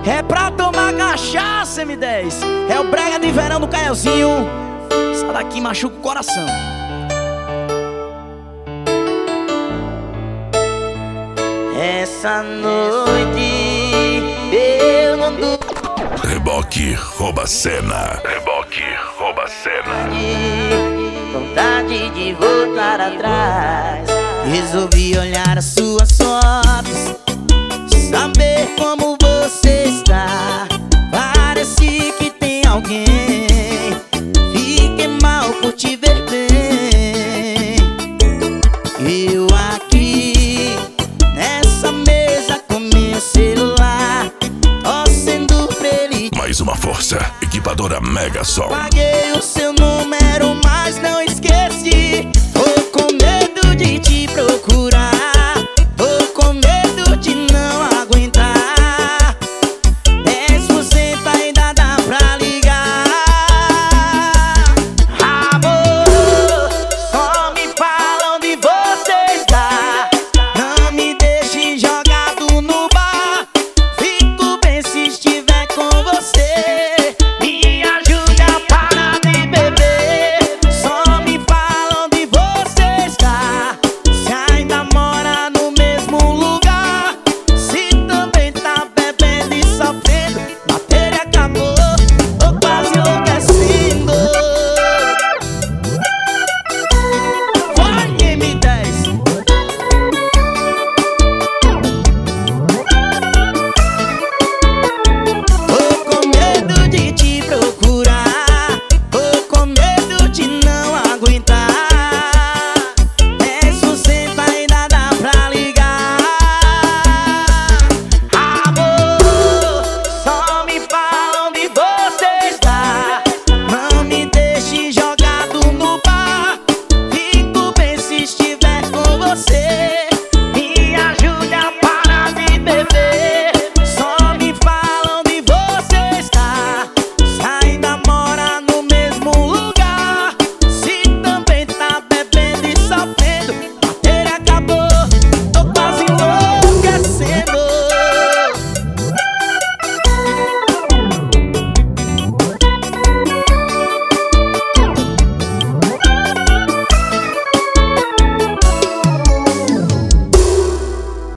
É pra tomar cachaça, M10. É o brega de verão do Caiozinho. Essa daqui machuca o coração. Essa noite eu não durmo. Reboque rouba cena. Reboque rouba cena. Vontade de voltar atrás. Resolvi olhar as suas fotos, saber como você está. Parece que tem alguém. Fiquei mal por te ver bem. Eu aqui nessa mesa com meu celular, torcendo pra ele. Mais uma força, equipadora Mega Som. Paguei o seu número, mas não esqueci. Tô com medo de te